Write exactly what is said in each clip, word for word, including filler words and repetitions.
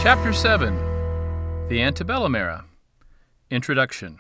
Chapter seven. The Antebellum Era. Introduction.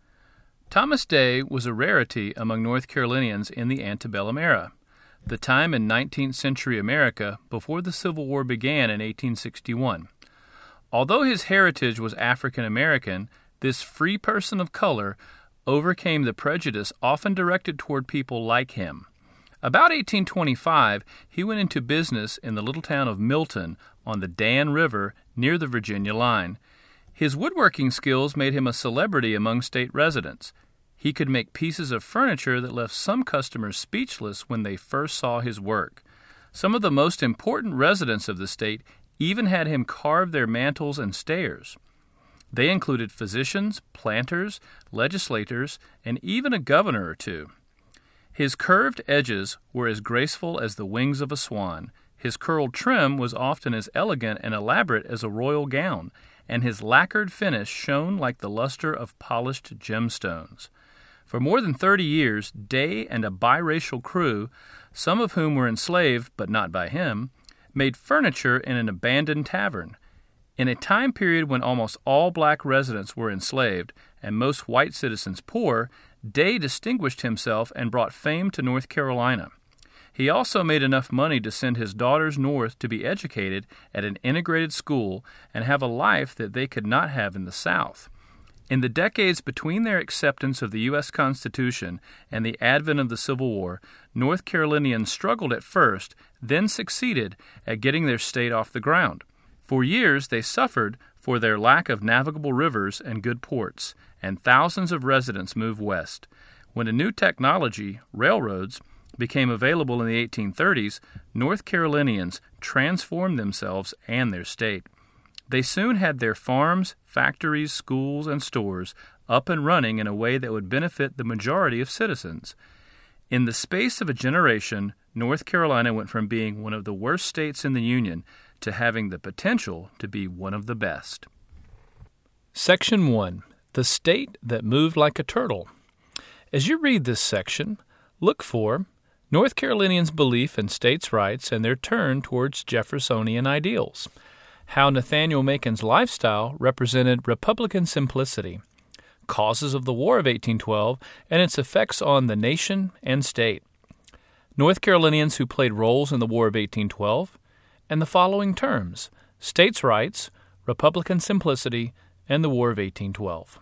Thomas Day was a rarity among North Carolinians in the antebellum era, the time in nineteenth century America before the Civil War began in eighteen sixty-one. Although his heritage was African American, this free person of color overcame the prejudice often directed toward people like him. About eighteen twenty-five, he went into business in the little town of Milton on the Dan River near the Virginia line. His woodworking skills made him a celebrity among state residents. He could make pieces of furniture that left some customers speechless when they first saw his work. Some of the most important residents of the state even had him carve their mantels and stairs. They included physicians, planters, legislators, and even a governor or two. His curved edges were as graceful as the wings of a swan. His curled trim was often as elegant and elaborate as a royal gown, and his lacquered finish shone like the luster of polished gemstones. For more than thirty years, Day and a biracial crew, some of whom were enslaved but not by him, made furniture in an abandoned tavern. In a time period when almost all black residents were enslaved and most white citizens poor, Day distinguished himself and brought fame to North Carolina. He also made enough money to send his daughters north to be educated at an integrated school and have a life that they could not have in the South. In the decades between their acceptance of the U S Constitution and the advent of the Civil War, North Carolinians struggled at first, then succeeded at getting their state off the ground. For years they suffered for their lack of navigable rivers and good ports, and thousands of residents moved west. When a new technology, railroads, became available in the eighteen thirties, North Carolinians transformed themselves and their state. They soon had their farms, factories, schools, and stores up and running in a way that would benefit the majority of citizens. In the space of a generation, North Carolina went from being one of the worst states in the Union to having the potential to be one of the best. Section one. The State That Moved Like a Turtle. As you read this section, look for North Carolinians' belief in states' rights and their turn towards Jeffersonian ideals, how Nathaniel Macon's lifestyle represented Republican simplicity, causes of the War of eighteen twelve and its effects on the nation and state, North Carolinians who played roles in the War of eighteen twelve, and the following terms: states' rights, Republican simplicity, and the War of eighteen twelve.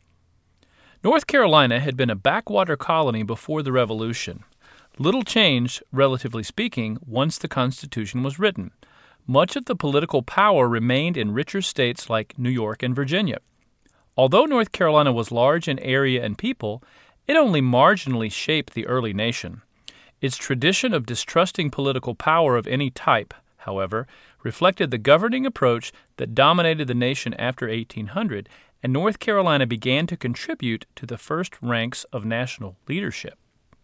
North Carolina had been a backwater colony before the Revolution. Little changed, relatively speaking, once the Constitution was written. Much of the political power remained in richer states like New York and Virginia. Although North Carolina was large in area and people, it only marginally shaped the early nation. Its tradition of distrusting political power of any type, however, reflected the governing approach that dominated the nation after eighteen hundred, and North Carolina began to contribute to the first ranks of national leadership.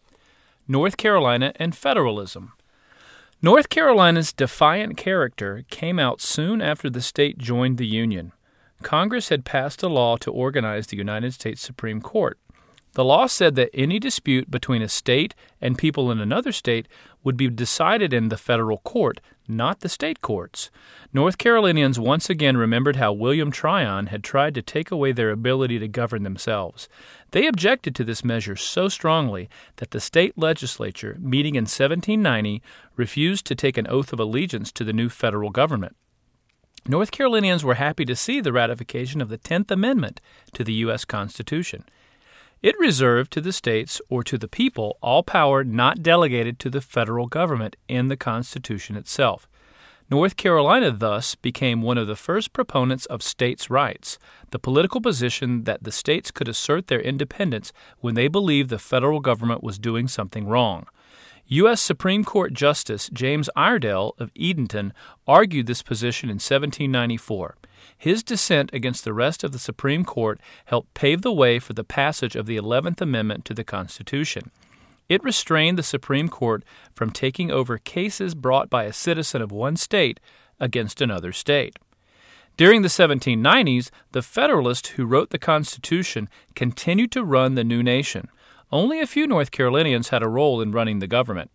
North Carolina and federalism. North Carolina's defiant character came out soon after the state joined the Union. Congress had passed a law to organize the United States Supreme Court. The law said that any dispute between a state and people in another state would be decided in the federal court, not the state courts. North Carolinians once again remembered how William Tryon had tried to take away their ability to govern themselves. They objected to this measure so strongly that the state legislature, meeting in seventeen ninety, refused to take an oath of allegiance to the new federal government. North Carolinians were happy to see the ratification of the tenth Amendment to the U S Constitution. It reserved to the states or to the people all power not delegated to the federal government in the Constitution itself. North Carolina thus became one of the first proponents of states' rights, the political position that the states could assert their independence when they believed the federal government was doing something wrong. U S Supreme Court Justice James Iredell of Edenton argued this position in seventeen ninety-four. His dissent against the rest of the Supreme Court helped pave the way for the passage of the eleventh Amendment to the Constitution. It restrained the Supreme Court from taking over cases brought by a citizen of one state against another state. During the seventeen nineties, the Federalists who wrote the Constitution continued to run the new nation. Only a few North Carolinians had a role in running the government.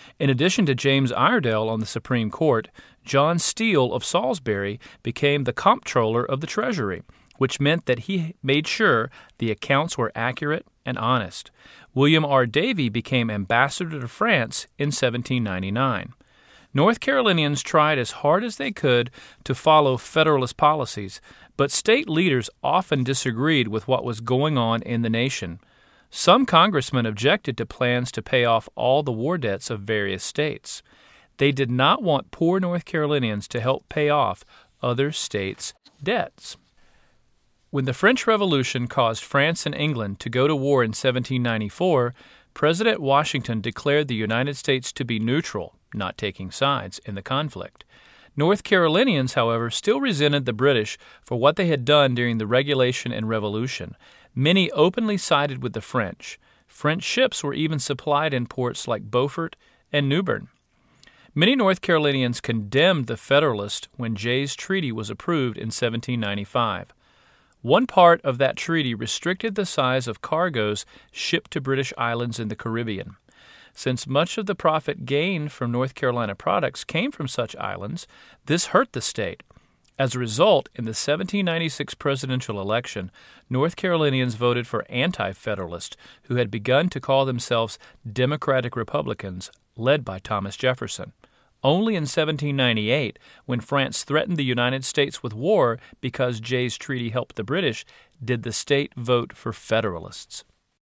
In addition to James Iredell on the Supreme Court, John Steele of Salisbury became the Comptroller of the Treasury, which meant that he made sure the accounts were accurate and honest. William R. Davie became ambassador to France in seventeen ninety-nine. North Carolinians tried as hard as they could to follow Federalist policies, but state leaders often disagreed with what was going on in the nation. Some congressmen objected to plans to pay off all the war debts of various states. They did not want poor North Carolinians to help pay off other states' debts. When the French Revolution caused France and England to go to war in seventeen ninety-four, President Washington declared the United States to be neutral, not taking sides, in the conflict. North Carolinians, however, still resented the British for what they had done during the Regulation and Revolution. Many openly sided with the French. French ships were even supplied in ports like Beaufort and New Bern. Many North Carolinians condemned the Federalists when Jay's Treaty was approved in seventeen ninety-five. One part of that treaty restricted the size of cargoes shipped to British islands in the Caribbean. Since much of the profit gained from North Carolina products came from such islands, this hurt the state. As a result, in the seventeen ninety-six presidential election, North Carolinians voted for anti-Federalists who had begun to call themselves Democratic Republicans, led by Thomas Jefferson. Only in seventeen ninety-eight, when France threatened the United States with war because Jay's Treaty helped the British, did the state vote for Federalists.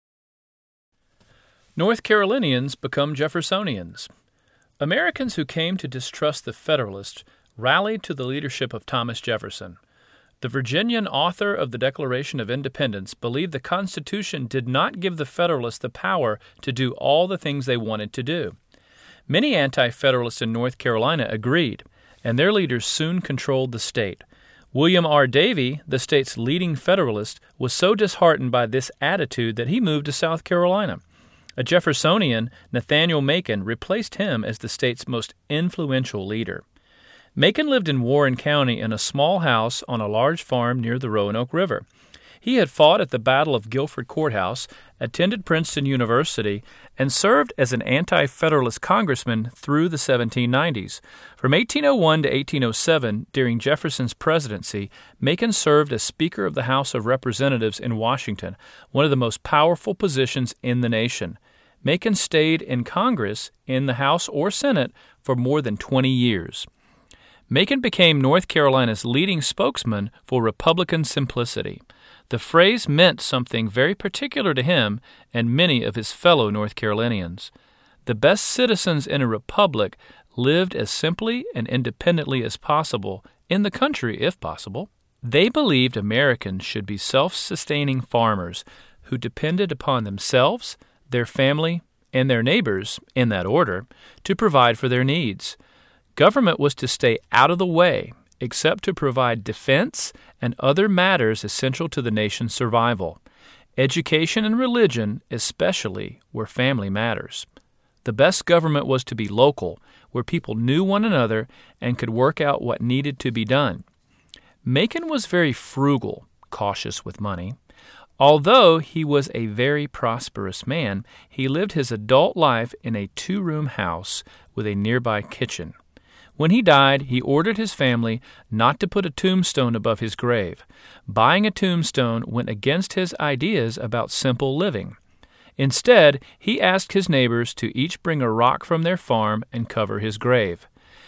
North Carolinians become Jeffersonians. Americans who came to distrust the Federalists rallied to the leadership of Thomas Jefferson. The Virginian author of the Declaration of Independence believed the Constitution did not give the Federalists the power to do all the things they wanted to do. Many anti-Federalists in North Carolina agreed, and their leaders soon controlled the state. William R. Davie, the state's leading Federalist, was so disheartened by this attitude that he moved to South Carolina. A Jeffersonian, Nathaniel Macon, replaced him as the state's most influential leader. Macon lived in Warren County in a small house on a large farm near the Roanoke River. He had fought at the Battle of Guilford Courthouse, attended Princeton University, and served as an anti-Federalist congressman through the seventeen nineties. From eighteen oh one to eighteen oh seven, during Jefferson's presidency, Macon served as Speaker of the House of Representatives in Washington, one of the most powerful positions in the nation. Macon stayed in Congress, in the House or Senate, for more than twenty years. Macon became North Carolina's leading spokesman for Republican simplicity. The phrase meant something very particular to him and many of his fellow North Carolinians. The best citizens in a republic lived as simply and independently as possible, in the country if possible. They believed Americans should be self-sustaining farmers who depended upon themselves, their family, and their neighbors, in that order, to provide for their needs. Government was to stay out of the way, except to provide defense and other matters essential to the nation's survival. Education and religion, especially, were family matters. The best government was to be local, where people knew one another and could work out what needed to be done. Macon was very frugal, cautious with money. Although he was a very prosperous man, he lived his adult life in a two-room house with a nearby kitchen. When he died, he ordered his family not to put a tombstone above his grave. Buying a tombstone went against his ideas about simple living. Instead, he asked his neighbors to each bring a rock from their farm and cover his grave.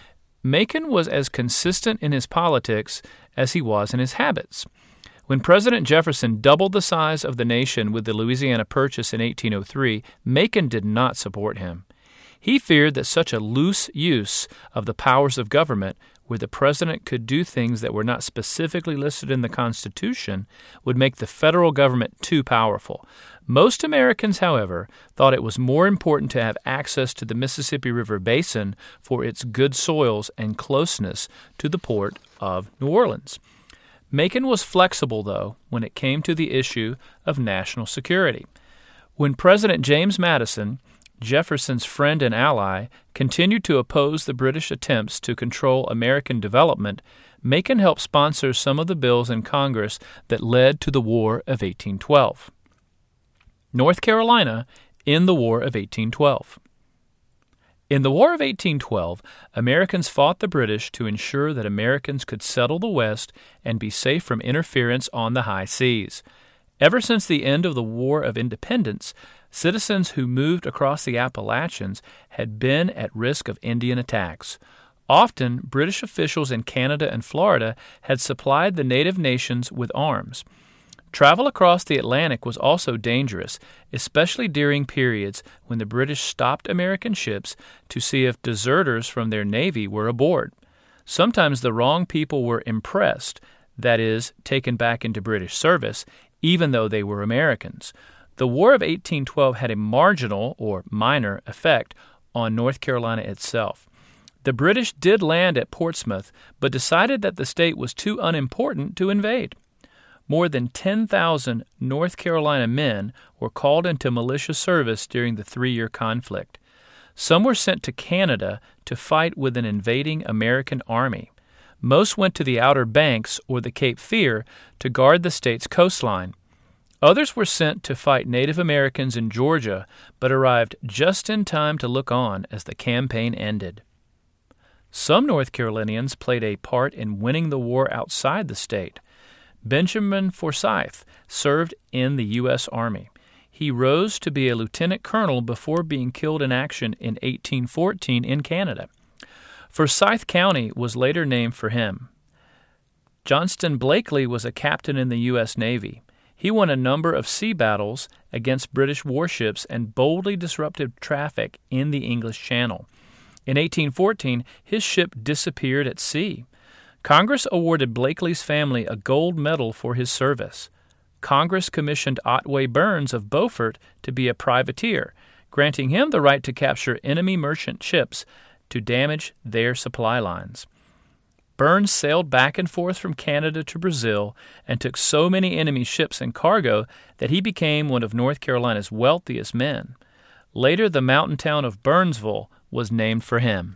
Macon was as consistent in his politics as he was in his habits. When President Jefferson doubled the size of the nation with the Louisiana Purchase in eighteen oh three, Macon did not support him. He feared that such a loose use of the powers of government, where the president could do things that were not specifically listed in the Constitution, would make the federal government too powerful. Most Americans, however, thought it was more important to have access to the Mississippi River Basin for its good soils and closeness to the port of New Orleans. Macon was flexible, though, when it came to the issue of national security. When President James Madison, Jefferson's friend and ally, continued to oppose the British attempts to control American development, Macon helped sponsor some of the bills in Congress that led to the War of eighteen twelve. North Carolina in the War of eighteen twelve. In the War of eighteen twelve, Americans fought the British to ensure that Americans could settle the West and be safe from interference on the high seas. Ever since the end of the War of Independence, citizens who moved across the Appalachians had been at risk of Indian attacks. Often, British officials in Canada and Florida had supplied the native nations with arms. Travel across the Atlantic was also dangerous, especially during periods when the British stopped American ships to see if deserters from their navy were aboard. Sometimes the wrong people were impressed, that is, taken back into British service, even though they were Americans. The War of eighteen twelve had a marginal, or minor, effect on North Carolina itself. The British did land at Portsmouth, but decided that the state was too unimportant to invade. More than ten thousand North Carolina men were called into militia service during the three-year conflict. Some were sent to Canada to fight with an invading American army. Most went to the Outer Banks or the Cape Fear to guard the state's coastline. Others were sent to fight Native Americans in Georgia, but arrived just in time to look on as the campaign ended. Some North Carolinians played a part in winning the war outside the state. Benjamin Forsyth served in the U S Army. He rose to be a lieutenant colonel before being killed in action in eighteen fourteen in Canada. Forsyth County was later named for him. Johnston Blakely was a captain in the U S Navy. He won a number of sea battles against British warships and boldly disrupted traffic in the English Channel. In eighteen fourteen, his ship disappeared at sea. Congress awarded Blakely's family a gold medal for his service. Congress commissioned Otway Burns of Beaufort to be a privateer, granting him the right to capture enemy merchant ships to damage their supply lines. Burns sailed back and forth from Canada to Brazil and took so many enemy ships and cargo that he became one of North Carolina's wealthiest men. Later, the mountain town of Burnsville was named for him.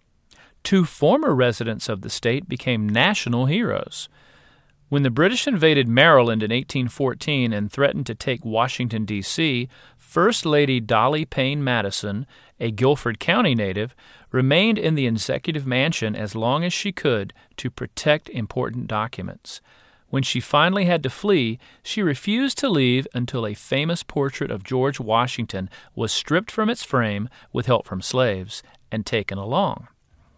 Two former residents of the state became national heroes. When the British invaded Maryland in eighteen fourteen and threatened to take Washington, D C, First Lady Dolly Payne Madison, a Guilford County native, remained in the executive mansion as long as she could to protect important documents. When she finally had to flee, she refused to leave until a famous portrait of George Washington was stripped from its frame with help from slaves and taken along.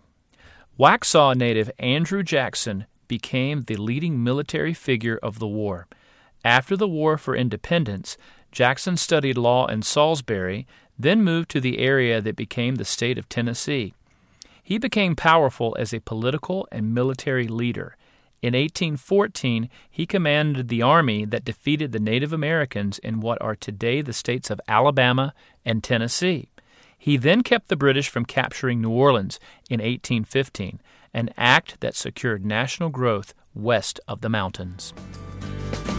Waxhaw native Andrew Jackson became the leading military figure of the war. After the War for Independence, Jackson studied law in Salisbury, then moved to the area that became the state of Tennessee. He became powerful as a political and military leader. In eighteen fourteen, he commanded the army that defeated the Native Americans in what are today the states of Alabama and Tennessee. He then kept the British from capturing New Orleans in eighteen fifteen, an act that secured national growth west of the mountains.